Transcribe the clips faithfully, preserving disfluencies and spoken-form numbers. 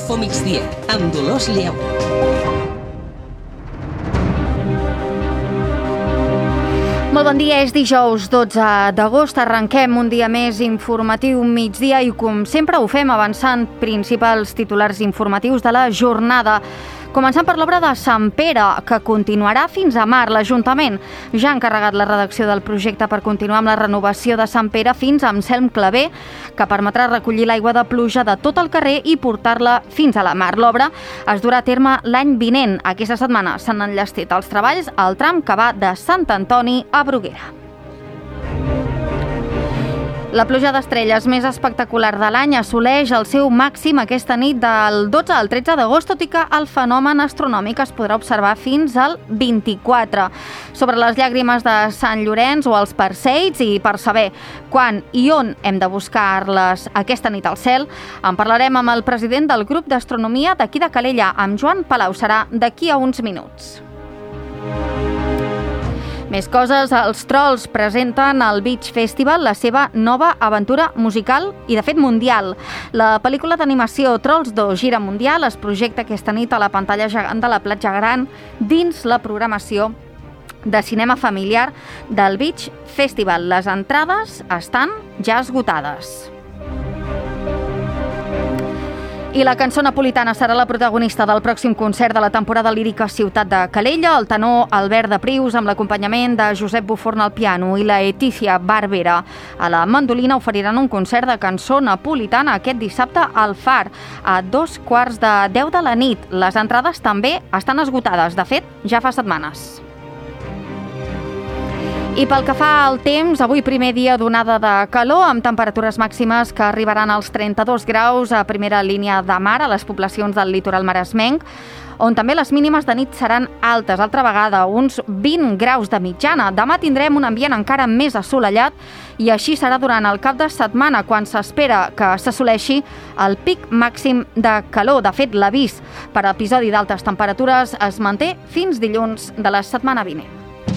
Infomigdia, amb Dolors Lleó. Molt bon dia, és dijous dotze d'agost, arrenquem un dia més informatiu migdia i com sempre ho fem avançant principals titulars informatius de la jornada. Començant per l'obra de Sant Pere, que continuarà fins a mar. L'Ajuntament ja ha encarregat la redacció del projecte per continuar amb la renovació de Sant Pere fins a Anselm Clavé, que permetrà recollir l'aigua de pluja de tot el carrer i portar-la fins a la mar. L'obra es durà a terme l'any vinent. Aquesta setmana s'han enllestit els treballs al tram que va de Sant Antoni a Bruguera. La pluja d'estrelles més espectacular de l'any assoleix el seu màxim aquesta nit del dotze al tretze d'agost, tot i que el fenomen astronòmic es podrà observar fins al vint-i-quatre. Sobre les llàgrimes de Sant Llorenç o els Perseids, i per saber quan i on hem de buscar-les aquesta nit al cel, en parlarem amb el president del grup d'astronomia d'aquí de Calella, amb Joan Palau. Serà d'aquí a uns minuts. Més coses, els Trolls presenten al Beach Festival la seva nova aventura musical i, de fet, mundial. La pel·lícula d'animació Trolls dos Gira Mundial es projecta aquesta nit a la pantalla gegant de la Platja Gran dins la programació de cinema familiar del Beach Festival. Les entrades estan ja esgotades. I la cançó napolitana serà la protagonista del pròxim concert de la temporada lírica Ciutat de Calella. El tenor Albert de Prius, amb l'acompanyament de Josep Buforn al piano i la Etícia Barbera a la mandolina, oferiran un concert de cançó napolitana aquest dissabte al Far, a dos quarts de deu de la nit. Les entrades també estan esgotades, de fet, ja fa setmanes. I pel que fa al temps, avui primer dia d'onada de calor, amb temperatures màximes que arribaran als trenta-dos graus a primera línia de mar a les poblacions del litoral maresmenc, on també les mínimes de nit seran altes, altra vegada, uns vint graus de mitjana. Demà tindrem un ambient encara més assolellat i així serà durant el cap de setmana, quan s'espera que s'assoleixi el pic màxim de calor. De fet, l'avís per episodi d'altes temperatures es manté fins dilluns de la setmana vinent.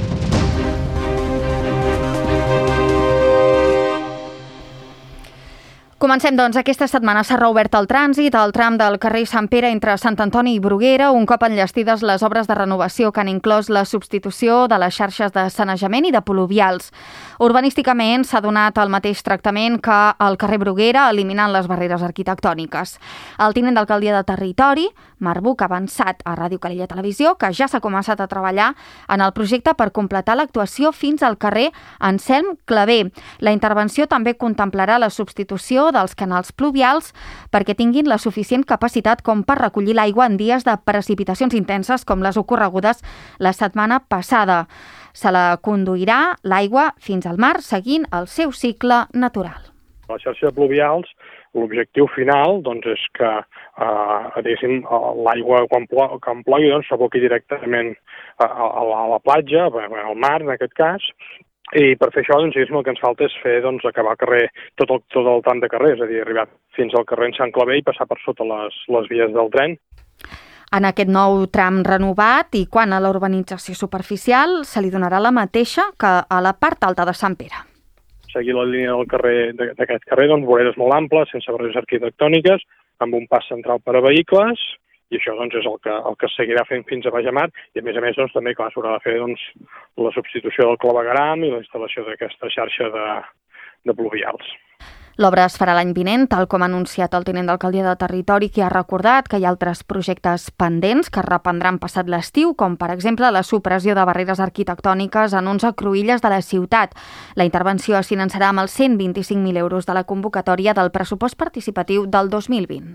Comencem, doncs. Aquesta setmana s'ha reobert el trànsit al tram del carrer Sant Pere entre Sant Antoni i Bruguera, un cop enllestides les obres de renovació que han inclòs la substitució de les xarxes de sanejament i de pluvials. Urbanísticament s'ha donat el mateix tractament que al carrer Bruguera, eliminant les barreres arquitectòniques. El tinent d'alcaldia de Territori, Marc Buch, ha avançat a Ràdio Calella Televisió que ja s'ha començat a treballar en el projecte per completar l'actuació fins al carrer Anselm Clavé. La intervenció també contemplarà la substitució dels canals pluvials perquè tinguin la suficient capacitat com per recollir l'aigua en dies de precipitacions intenses com les ocorregudes la setmana passada. Se la conduirà l'aigua fins al mar seguint el seu cicle natural. La xarxa de pluvials, l'objectiu final doncs, és que eh, l'aigua quan, plo, quan plogui doncs, s'aboqui directament a, a, a la platja, al mar en aquest cas. I per fer això, doncs, el que ens falta és fer, doncs, acabar el carrer, tot el, tot el tram de carrer, és a dir, arribar fins al carrer en Sant Clavé i passar per sota les, les vies del tren. En aquest nou tram renovat i quant a la urbanització superficial, se li donarà la mateixa que a la part alta de Sant Pere. Seguir la línia del carrer d'aquest carrer, doncs, voreres molt amples, sense barreres arquitectòniques, amb un pas central per a vehicles, i això doncs, és el que, el que es seguirà fent fins a baix a mar, i a més a més doncs, també clar, s'haurà de fer doncs, la substitució del clavegueram i la instal·lació d'aquesta xarxa de, de pluvials. L'obra es farà l'any vinent, tal com ha anunciat el tinent d'alcaldia de Territori, que ha recordat que hi ha altres projectes pendents que es reprendran passat l'estiu, com per exemple la supressió de barreres arquitectòniques en onze cruïlles de la ciutat. La intervenció es finançarà amb els cent vint-i-cinc mil euros de la convocatòria del pressupost participatiu del dos mil vint.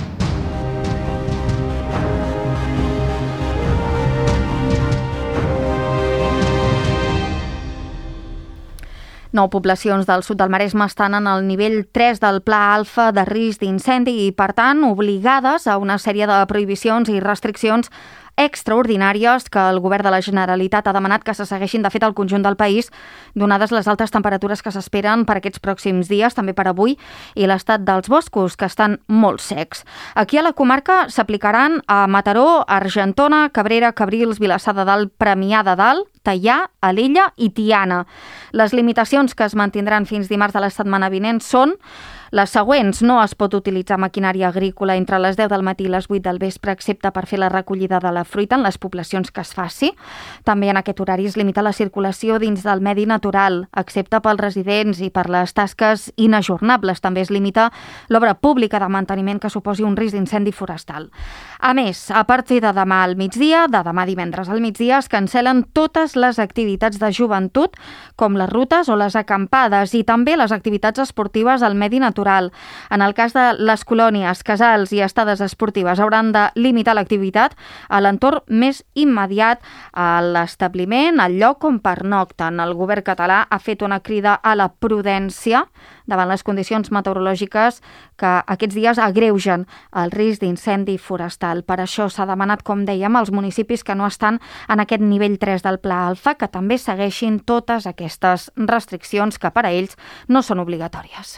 Nou poblacions del sud del Maresme estan en el nivell tres del Pla Alfa de risc d'incendi i, per tant, obligades a una sèrie de prohibicions i restriccions extraordinàries que el govern de la Generalitat ha demanat que se segueixin de fet al conjunt del país, donades les altes temperatures que s'esperen per aquests pròxims dies, també per avui, i l'estat dels boscos, que estan molt secs. Aquí a la comarca s'aplicaran a Mataró, Argentona, Cabrera, Cabrils, Vilassar de Dalt, Premià de Dalt, Teià, Alella i Tiana. Les limitacions que es mantindran fins dimarts de la setmana vinent són Les següents: no es pot utilitzar maquinària agrícola entre les deu del matí i les vuit del vespre, excepte per fer la recollida de la fruita en les poblacions que es faci. També en aquest horari es limita la circulació dins del medi natural, excepte pels residents i per les tasques inajornables. També es limita l'obra pública de manteniment que suposi un risc d'incendi forestal. A més, a partir de demà al migdia, de demà divendres al migdia, es cancel·len totes les activitats de joventut, com les rutes o les acampades, i també les activitats esportives al medi natural. En el cas de les colònies, casals i estades esportives, hauran de limitar l'activitat a l'entorn més immediat a l'establiment, al lloc on pernocten. El govern català ha fet una crida a la prudència davant les condicions meteorològiques que aquests dies agreugen el risc d'incendi forestal. Per això s'ha demanat, com dèiem, als municipis que no estan en aquest nivell tres del Pla Alfa que també segueixin totes aquestes restriccions que per a ells no són obligatòries.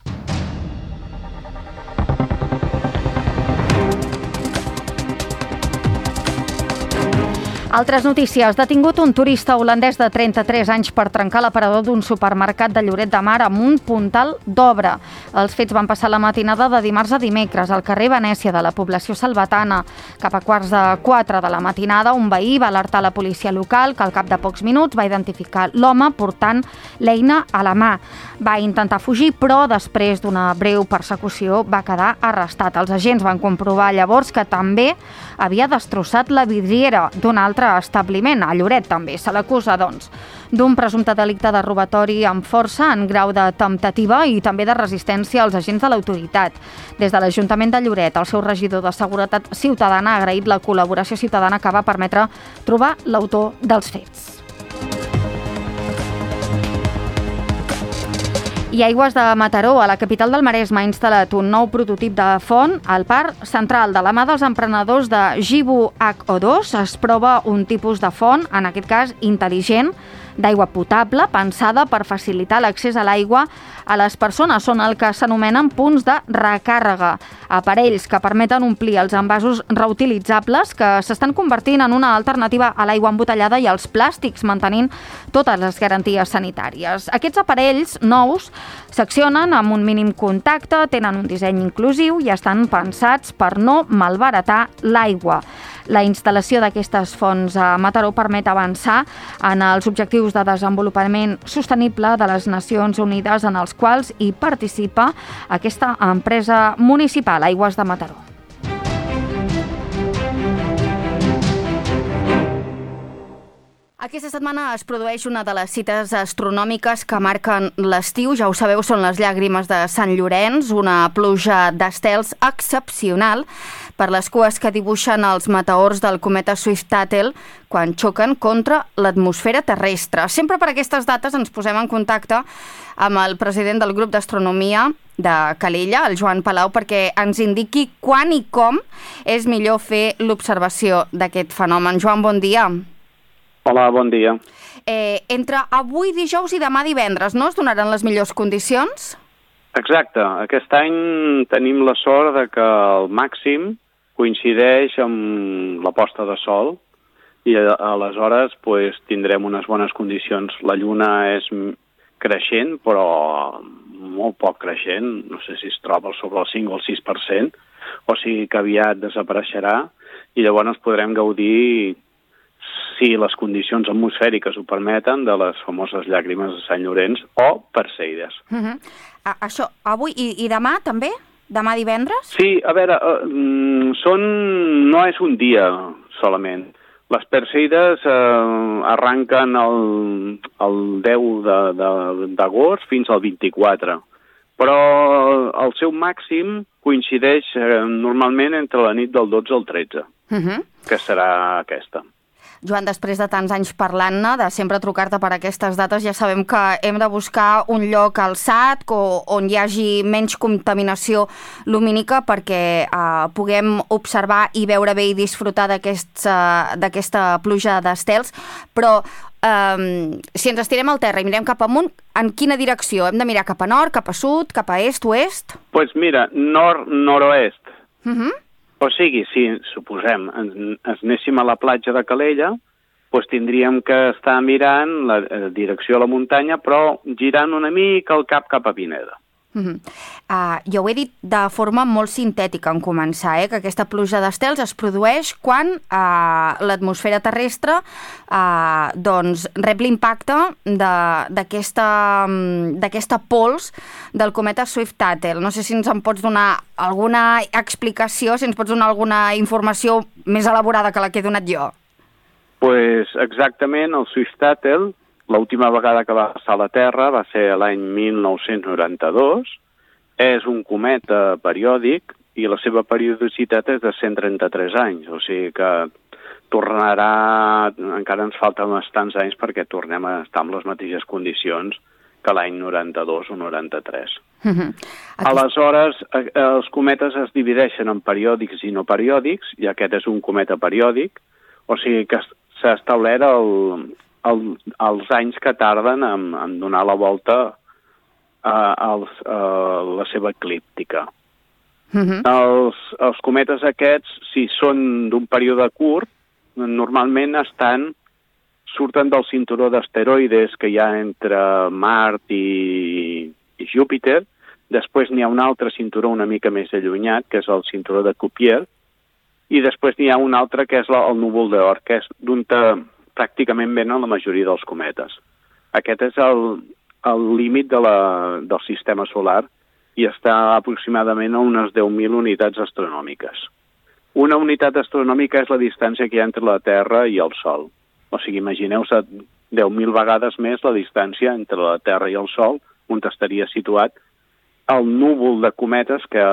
Altres notícies. Detingut un turista holandès de trenta-tres anys per trencar l'aparador d'un supermercat de Lloret de Mar amb un puntal d'obra. Els fets van passar la matinada de dimarts a dimecres al carrer Venècia de la població salvatana. Cap a quarts de quatre de la matinada, un veí va alertar la policia local, que al cap de pocs minuts va identificar l'home portant l'eina a la mà. Va intentar fugir, però després d'una breu persecució va quedar arrestat. Els agents van comprovar llavors que també havia destrossat la vidriera d'un altre establiment, a Lloret també. Se l'acusa, doncs, d'un presumpte delicte de robatori amb força en grau de temptativa i també de resistència als agents de l'autoritat. Des de l'Ajuntament de Lloret, el seu regidor de Seguretat Ciutadana ha agraït la col·laboració ciutadana que va permetre trobar l'autor dels fets. I Aigües de Mataró, a la capital del Maresme, ha instal·lat un nou prototip de font al parc central. De la mà dels emprenedors de Gibu H O dos es prova un tipus de font, en aquest cas intel·ligent, d'aigua potable, pensada per facilitar l'accés a l'aigua a les persones. Són el que s'anomenen punts de recàrrega, aparells que permeten omplir els envasos reutilitzables que s'estan convertint en una alternativa a l'aigua embotellada i als plàstics, mantenint totes les garanties sanitàries. Aquests aparells nous s'accionen amb un mínim contacte, tenen un disseny inclusiu i estan pensats per no malbaratar l'aigua. La instal·lació d'aquestes fonts a Mataró permet avançar en els objectius de desenvolupament sostenible de les Nacions Unides, en els quals hi participa aquesta empresa municipal, Aigües de Mataró. Aquesta setmana es produeix una de les cites astronòmiques que marquen l'estiu. Ja ho sabeu, són les llàgrimes de Sant Llorenç, una pluja d'estels excepcional per les cues que dibuixen els meteors del cometa Swift-Tuttle quan xoquen contra l'atmosfera terrestre. Sempre per aquestes dates ens posem en contacte amb el president del grup d'astronomia de Calella, el Joan Palau, perquè ens indiqui quan i com és millor fer l'observació d'aquest fenomen. Joan, bon dia. Hola, bon dia. Eh, entre avui dijous i demà divendres, no es donaran les millors condicions? Exacte. Aquest any tenim la sort de que el màxim coincideix amb la posta de sol i aleshores pues, tindrem unes bones condicions. La lluna és creixent, però molt poc creixent. No sé si es troba sobre el cinc o el sis per cent, o sigui que aviat desapareixerà i llavors podrem gaudir, si les condicions atmosfèriques ho permeten, de les famoses llàgrimes de Sant Llorenç o Perseides. Uh-huh. A, això, avui i, i demà també? Demà divendres? Sí, a veure, uh, són, no és un dia solament. Les Perseides uh, arranquen el, el deu d'agost fins al vint-i-quatre, però el seu màxim coincideix uh, normalment entre la nit del dotze al tretze, uh-huh. que serà aquesta. Joan, després de tants anys parlant-ne, de sempre trucar-te per aquestes dates, ja sabem que hem de buscar un lloc alçat on hi hagi menys contaminació lumínica perquè eh, puguem observar i veure bé i disfrutar d'aquesta pluja d'estels. Però eh, si ens estirem al terra i mirem cap amunt, en quina direcció? Hem de mirar cap a nord, cap a sud, cap a est, oest? Doncs pues mira, nord-noroest. Uh-huh. O sigui, si, suposem, ens anéssim a la platja de Calella, doncs tindríem que estar mirant la direcció a la muntanya, però girant una mica el cap cap a Pineda. Uh-huh. Uh, jo ho he dit de forma molt sintètica en començar, eh? que aquesta pluja d'estels es produeix quan uh, l'atmosfera terrestre uh, doncs, rep l'impacte d'aquesta d'aquesta pols del cometa Swift-Tuttle. No sé si ens en pots donar alguna explicació, si ens pots donar alguna informació més elaborada que la que he donat jo. Pues exactament, el Swift-Tuttle, l'última vegada que va passar a la Terra va ser l'any mil nou-cents noranta-dos. És un cometa periòdic i la seva periodicitat és de cent trenta-tres anys. O sigui que tornarà... Encara ens falten bastants anys perquè tornem a estar en les mateixes condicions que l'any noranta-dos o noranta-tres. Uh-huh. Aquí... Aleshores, els cometes es divideixen en periòdics i no periòdics, i aquest és un cometa periòdic. O sigui que s'ha establert el... El, els anys que tarden en, en donar la volta a, a, a la seva eclíptica. Uh-huh. Els, els cometes aquests, si són d'un període curt, normalment estan surten del cinturó d'asteroides que hi ha entre Mart i, i Júpiter. Després n'hi ha un altre cinturó una mica més allunyat, que és el cinturó de Cuvier, i després n'hi ha un altre que és la, el núvol d'Oort, que és d'on pràcticament venen la majoria dels cometes. Aquest és el, el límit de la, del sistema solar i està aproximadament a unes deu mil unitats astronòmiques. Una unitat astronòmica és la distància que hi ha entre la Terra i el Sol. O sigui, imagineu-se deu mil vegades més la distància entre la Terra i el Sol, on estaria situat el núvol de cometes que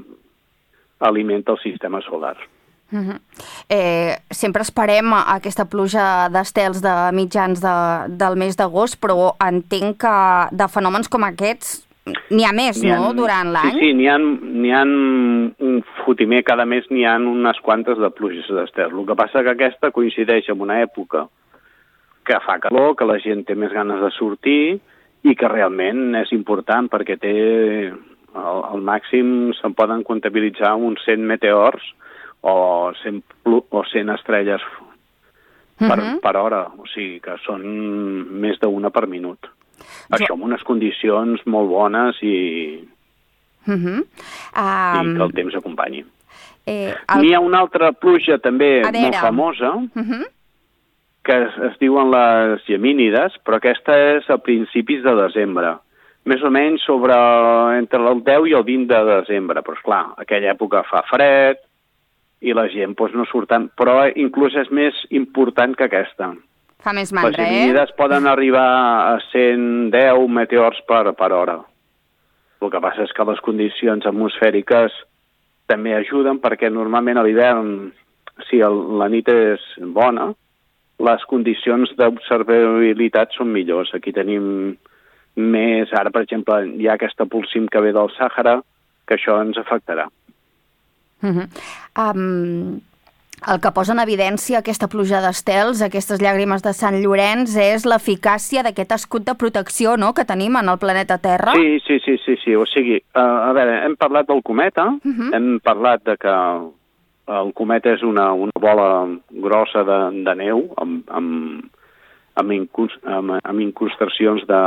alimenta el sistema solar. Uh-huh. eh, sempre esperem aquesta pluja d'estels de mitjans de, del mes d'agost, però entenc que de fenòmens com aquests n'hi ha més, ha, no?, durant l'any? Sí, sí, n'hi ha, n'hi ha un fotimer, cada mes n'hi ha unes quantes de pluges d'estels. El que passa que aquesta coincideix amb una època que fa calor, que la gent té més ganes de sortir i que realment és important perquè té al, al màxim se'n poden comptabilitzar uns cent meteors o cent, o cent estrelles per, uh-huh. per hora, o sigui que són més d'una per minut. Jo... Això amb unes condicions molt bones i, uh-huh. um... i que el temps acompanyi. Eh, el... N'hi ha una altra pluja també molt famosa, uh-huh. que es, es diuen les Gemínides, però aquesta és a principis de desembre, més o menys sobre entre el deu i el vint de desembre, però esclar, aquella època fa fred, i la gent doncs, no surt tant, però inclús és més important que aquesta. Fa més mandra, eh? Les Gemínides poden arribar a cent deu meteors per, per hora. El que passa és que les condicions atmosfèriques també ajuden perquè normalment a l'hivern, si el, la nit és bona, les condicions d'observabilitat són millors. Aquí tenim més, ara per exemple hi ha aquesta pulsim que ve del Sàhara, que això ens afectarà. Uh-huh. Um, el que posa en evidència aquesta pluja d'estels, aquestes llàgrimes de Sant Llorenç, és l'eficàcia d'aquest escut de protecció, no?, que tenim en el planeta Terra. Sí, sí, sí, sí, sí. O sigui, uh, a veure, hem parlat del cometa, uh-huh. hem parlat de que el cometa és una, una bola grossa de, de neu amb, amb, amb, incrus, amb, amb incrustacions de,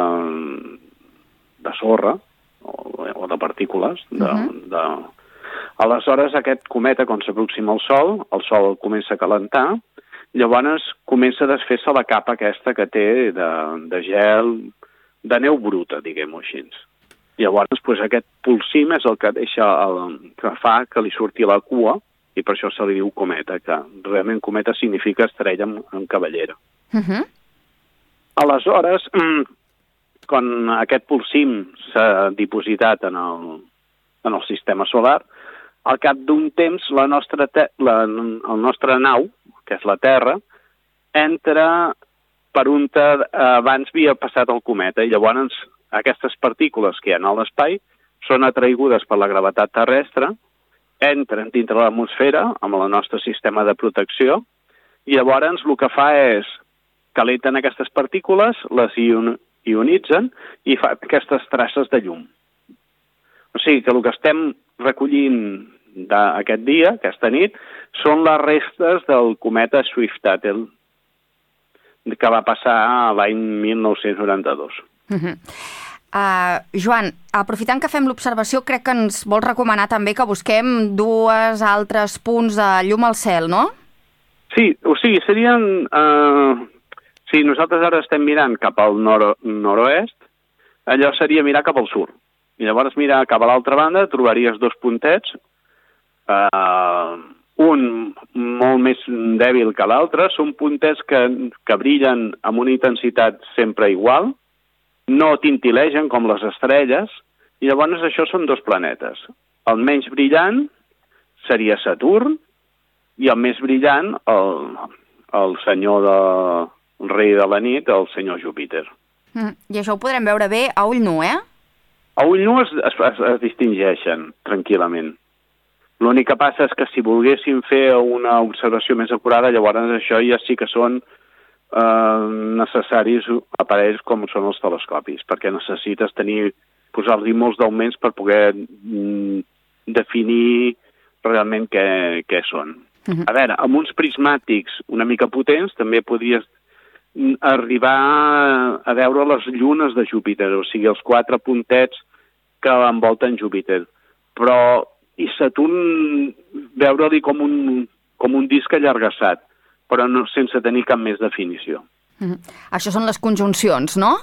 de sorra o, o de partícules de, uh-huh. de aleshores, aquest cometa, quan s'aproxima al Sol, el Sol comença a calentar, llavors comença a desfer-se la capa aquesta que té de, de gel, de neu bruta, diguem-ho així. Llavors, doncs, aquest pulsim és el que deixa el, que fa que li surti la cua, i per això se li diu cometa, que realment cometa significa estrella en, en cavallera. Uh-huh. Aleshores, quan aquest pulsim s'ha dipositat en el, en el sistema solar, al cap d'un temps la nostra, te la, el nostre nau, que és la Terra, entra per on abans havia passat el cometa, i llavors aquestes partícules que hi ha a l'espai són atraïgudes per la gravetat terrestre, entren dintre l'atmosfera amb el nostre sistema de protecció, i llavors el que fa és calenten aquestes partícules, les ion ionitzen i fa aquestes traces de llum. O sigui que el que estem recollint d'aquest dia, aquesta nit, són les restes del cometa Swift-Tuttle que va passar l'any mil nou-cents noranta-dos. Uh-huh. Uh, Joan, aprofitant que fem l'observació, crec que ens vols recomanar també que busquem dues altres punts de llum al cel, no? Sí, o sigui, serien... Uh, si nosaltres ara estem mirant cap al nord nord-oest, allò seria mirar cap al sud. I llavors mirar cap a l'altra banda trobaries dos puntets, uh, un molt més dèbil que l'altre, són puntets que, que brillen amb una intensitat sempre igual, no tintilegen com les estrelles, i llavors això són dos planetes. El menys brillant seria Saturn, i el més brillant, el, el senyor de, el rei de la nit, el senyor Júpiter. Mm, I això ho podrem veure bé a ull nu, eh? A ull nu es, es, es distingeixen tranquil·lament. L'únic que passa és que si volguéssim fer una observació més acurada, llavors això ja sí que són eh, necessaris aparells com són els telescopis, perquè necessites tenir, posar-li molts d'augments per poder mm, definir realment què, què són. Uh-huh. A veure, amb uns prismàtics una mica potents també podries arribar a veure les llunes de Júpiter, o sigui, els quatre puntets que envolten Júpiter. Però i Saturn veure-li com un, com un disc allargassat, però no, sense tenir cap més definició. Mm. Això són les conjuncions, no?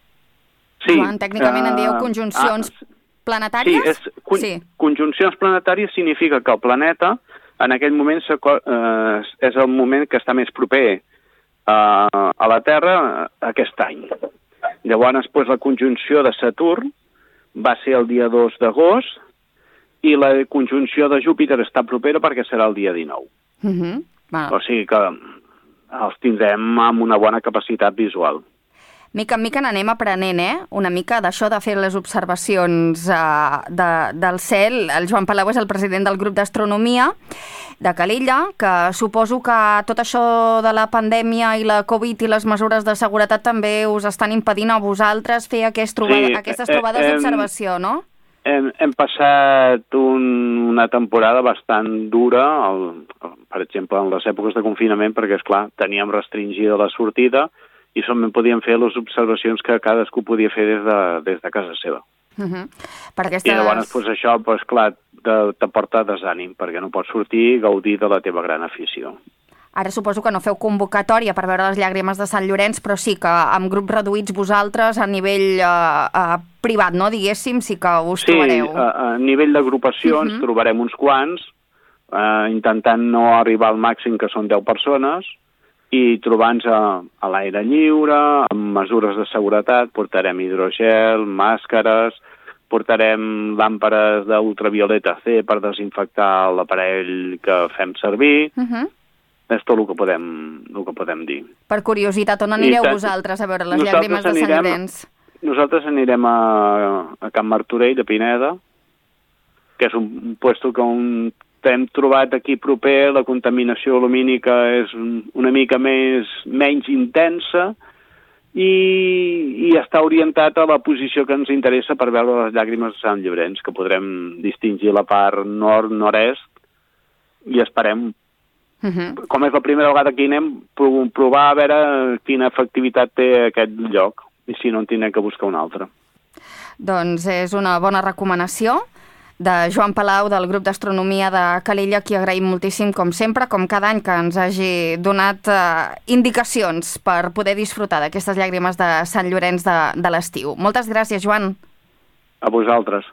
Sí. Joan, tècnicament uh, en dieu conjuncions uh, planetàries? Sí, és, con, sí, conjuncions planetàries significa que el planeta en aquell moment uh, és el moment que està més proper uh, a la Terra aquest any. Llavors, pues, la conjunció de Saturn va ser el dia dos d'agost, i la conjunció de Júpiter està propera perquè serà el dia dinou. Uh-huh. Bueno. O sigui que els tindrem amb una bona capacitat visual. Mica en mica n'anem aprenent, eh? Una mica d'això de fer les observacions uh, de, del cel. El Joan Palau és el president del grup d'astronomia de Calella, que suposo que tot això de la pandèmia i la Covid i les mesures de seguretat també us estan impedint a vosaltres fer aquest trobada, sí, aquestes trobades eh, d'observació, no? Hem, hem passat un, una temporada bastant dura, el, el, per exemple, en les èpoques de confinament, perquè, esclar, teníem restringida la sortida i solament podíem fer les observacions que cadascú podia fer des de, des de casa seva. Uh-huh. Per aquestes... I llavors, pues, això, pues, clar, t'aporta desànim, perquè no pots sortir i gaudir de la teva gran afició. Ara suposo que no feu convocatòria per veure les llàgrimes de Sant Llorenç, però sí que amb grups reduïts vosaltres a nivell uh, uh, privat, no, diguéssim, sí que us sí, trobareu. Sí, a, a nivell d'agrupacions uh-huh. trobarem uns quants, uh, intentant no arribar al màxim, que són deu persones, i trobant-nos a, a l'aire lliure, amb mesures de seguretat, portarem hidrogel, màscares, portarem làmperes d'ultravioleta C per desinfectar l'aparell que fem servir. Uh-huh. És tot el que podem, el que podem dir. Per curiositat, on anireu tant, vosaltres a veure les llàgrimes de Sant Llorenç? Nosaltres anirem a, a Can Martorell, de Pineda, que és un puesto que un, hem trobat aquí proper, la contaminació lumínica és una mica més, menys intensa i, i està orientat a la posició que ens interessa per veure les llàgrimes de Sant Llorenç, que podrem distingir la part nord-nord-est i esperem. Uh-huh. Com és la primera vegada que hi anem, provar a veure quina efectivitat té aquest lloc i si no en tindrem que buscar un altre. Doncs és una bona recomanació de Joan Palau del grup d'astronomia de Calella, qui agraïm moltíssim, com sempre, com cada any, que ens hagi donat uh, indicacions per poder disfrutar d'aquestes llàgrimes de Sant Llorenç de, de l'estiu. Moltes gràcies, Joan. A vosaltres.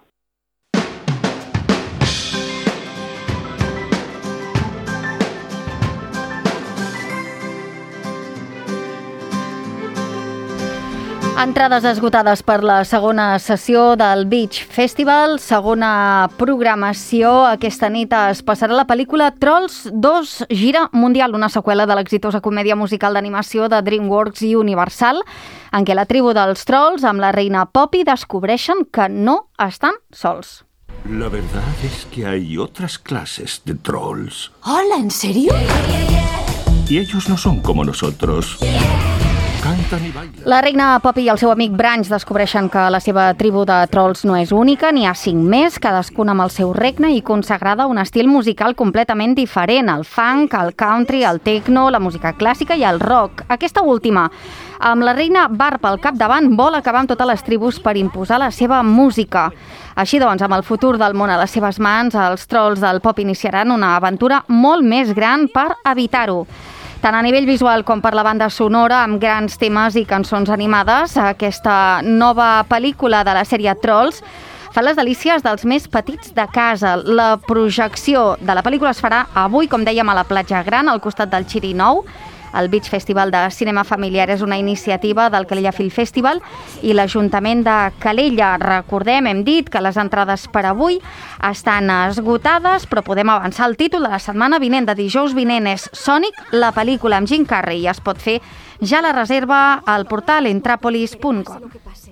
Entrades esgotades per la segona sessió del Beach Festival, segona programació. Aquesta nit es passarà la pel·lícula Trolls dos Gira Mundial, una seqüela de l'exitosa comèdia musical d'animació de DreamWorks i Universal, en què la tribu dels trolls amb la reina Poppy descobreixen que no estan sols. La verdad es que hay otras clases de trolls. Hola, ¿en serio? Y ellos no son como nosotros. Caen cantan y bailan. La reina Poppy i el seu amic Branch descobreixen que la seva tribu de trolls no és única, n'hi ha cinc més, cadascuna amb el seu regne i consagrada a un estil musical completament diferent, el funk, el country, el techno, la música clàssica i el rock. Aquesta última, amb la reina Barb al capdavant, vol acabar amb totes les tribus per imposar la seva música. Així doncs, amb el futur del món a les seves mans, els trolls del pop iniciaran una aventura molt més gran per evitar-ho. Tant a nivell visual com per la banda sonora, amb grans temes i cançons animades, aquesta nova pel·lícula de la sèrie Trolls fa les delícies dels més petits de casa. La projecció de la pel·lícula es farà avui, com dèiem, a la Platja Gran, al costat del Xiri Nou. El Beach Festival de Cinema Familiar és una iniciativa del Calella Film Festival i l'Ajuntament de Calella. Recordem, hem dit que les entrades per avui estan esgotades, però podem avançar el títol de la setmana vinent, de dijous vinent, és Sonic, la pel·lícula amb Jim Carrey, i es pot fer ja la reserva al portal entrapolis punt com.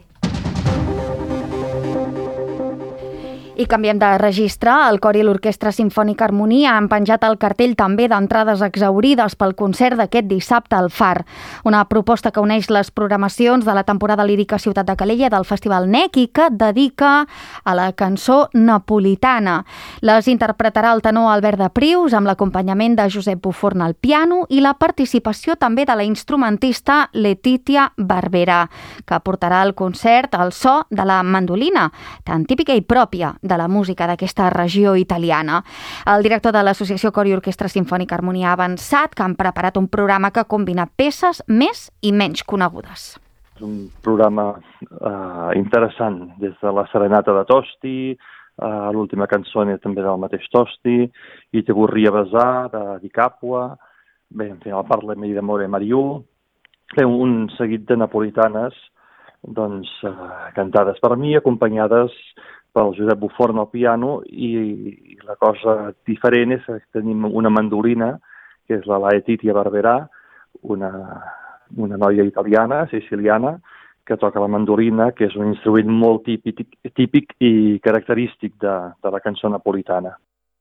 I canviem de registre. El Cor i l'Orquestra Simfònica Harmonia han penjat el cartell també d'entrades exhaurides pel concert d'aquest dissabte al Far. Una proposta que uneix les programacions de la temporada lírica Ciutat de Calella del Festival N E C i que dedica a la cançó napolitana. Les interpretarà el tenor Albert de Prius amb l'acompanyament de Josep Buforn al piano i la participació també de la instrumentista Letitia Barberà, que portarà al concert el so de la mandolina, tan típica i pròpia de la música d'aquesta regió italiana. El director de l'Associació Cor i Orquestra Simfònica Harmonia ha avançat que han preparat un programa que combina peces més i menys conegudes. És un programa eh, interessant, des de la Serenata de Tosti, eh, l'última cançó també del mateix Tosti, i te vorria besar, de Di Capua, bé, en fi, el Parla mi d'amore Mariù, bé, un seguit de napolitanes doncs, eh, cantades per mi, acompanyades pel Josep Buforn al piano, i, i la cosa diferent és que tenim una mandolina, que és la Letitia Barberà, una, una noia italiana, siciliana, que toca la mandolina, que és un instrument molt típic, típic i característic de, de la cançó napolitana.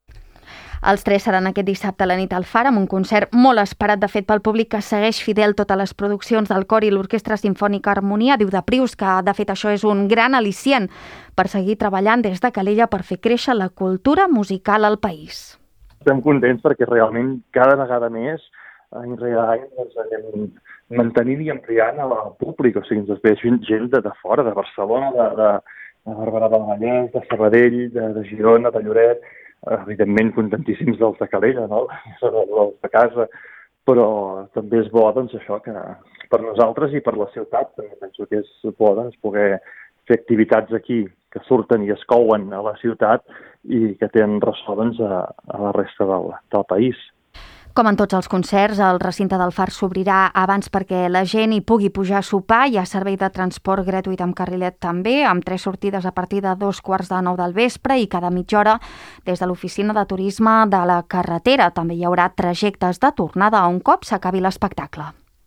Els tres seran aquest dissabte a la nit al Far, amb un concert molt esperat, de fet, pel públic que segueix fidel totes les produccions del Cor i l'Orquestra Simfònica Harmonia. Diu de Prius que, de fet, això és un gran al·licient per seguir treballant des de Calella per fer créixer la cultura musical al país. Estem contents perquè realment cada vegada més, any rere any, doncs, anem mantenint i ampliant el públic. O sigui, ens ve gent de, de fora, de Barcelona, de, de, de Barberà del Vallès, de Sabadell, de, de Girona, de Lloret, evidentment contentíssims dels de Calella, no? Els de casa, però també és bo, doncs, això, que per nosaltres i per la ciutat, també penso que és bo, doncs, poder fer activitats aquí que surten i es couen a la ciutat i que tenen ressò, doncs, a, a la resta del, del país. Com en tots els concerts, el recinte del Far s'obrirà abans perquè la gent hi pugui pujar a sopar. Hi ha servei de transport gratuït amb carrilet també, amb tres sortides a partir de dos quarts de nou del vespre i cada mitja hora des de l'oficina de turisme de la carretera. També hi haurà trajectes de tornada un cop s'acabi l'espectacle.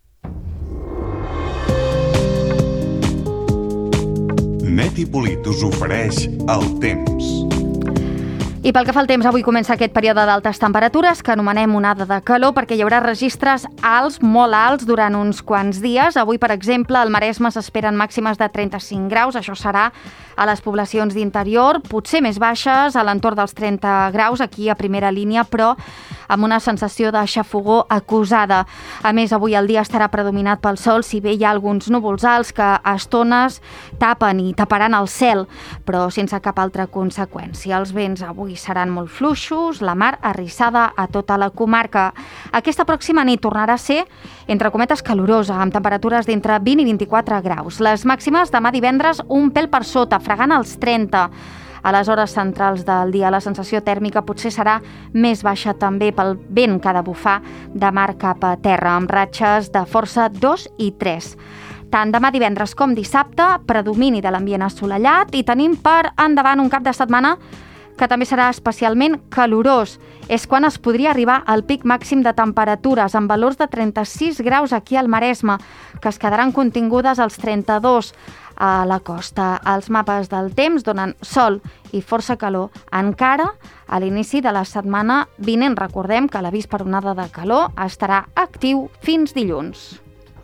Neti Polit us ofereix el temps. I pel que fa al temps, avui comença aquest període d'altes temperatures que anomenem onada de calor perquè hi haurà registres alts, molt alts, durant uns quants dies. Avui, per exemple, al Maresme s'esperen màximes de trenta-cinc graus. Això serà a les poblacions d'interior, potser més baixes, a l'entorn dels trenta graus, aquí a primera línia, però amb una sensació de xafogor acusada. A més, avui el dia estarà predominat pel sol, si bé hi ha alguns núvols alts que a estones tapen i taparan el cel, però sense cap altra conseqüència. Els vents avui seran molt fluixos, la mar arrissada a tota la comarca. Aquesta pròxima nit tornarà a ser, entre cometes, calorosa, amb temperatures d'entre vint i vint-i-quatre graus. Les màximes demà divendres un pèl per sota, fregant els trenta. A les hores centrals del dia la sensació tèrmica potser serà més baixa també pel vent que ha de bufar de mar cap a terra, amb ratxes de força dos i tres. Tant demà divendres com dissabte, predomini de l'ambient assolellat, i tenim per endavant un cap de setmana que també serà especialment calorós. És quan es podria arribar al pic màxim de temperatures, amb valors de trenta-sis graus aquí al Maresme, que es quedaran contingudes als trenta-dos a la costa. Els mapes del temps donen sol i força calor encara a l'inici de la setmana vinent. Recordem que l'avís per onada de calor estarà actiu fins dilluns.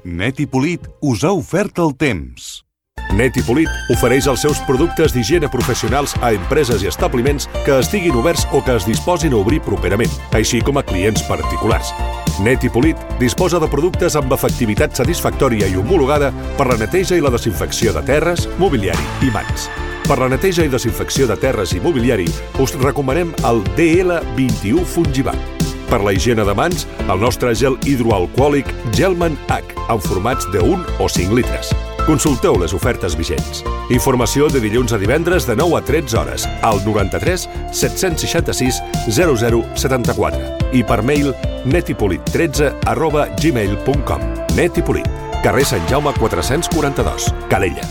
Net i Polit us ha ofert el temps. Net i Polit ofereix els seus productes d'higiene professionals a empreses i establiments que estiguin oberts o que es disposin a obrir properament, així com a clients particulars. Net i Polit disposa de productes amb efectivitat satisfactòria i homologada per la neteja i la desinfecció de terres, mobiliari i mans. Per la neteja i desinfecció de terres i mobiliari us recomanem el D L vint-i-u Fungivac. Per la higiene de mans, el nostre gel hidroalcohòlic Gelman H, en formats de un o cinc litres. Consulteu les ofertes vigents. Informació de dilluns a divendres de nou a tretze hores al noranta-tres set-cents seixanta-sis zero zero setanta-quatre i per mail netipolit tretze arroba gmail punt com. Net i Polit, carrer Sant Jaume quatre-cents quaranta-dos, Calella.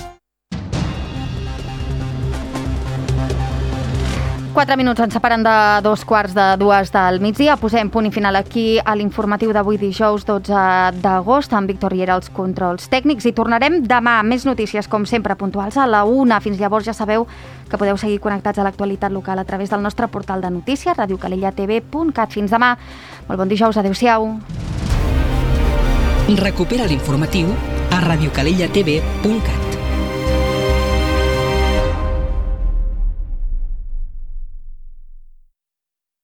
Quatre minuts ens separen de dos quarts de dues del migdia. Posem punt i final aquí a l'informatiu d'avui dijous dotze d'agost amb Víctor Riera als controls tècnics i tornarem demà. Més notícies, com sempre, puntuals a la una. Fins llavors ja sabeu que podeu seguir connectats a l'actualitat local a través del nostre portal de notícies, radio calella t v punt cat. Fins demà. Molt bon dijous. Adéu-siau. Recupera l'informatiu a radio calella t v punt cat.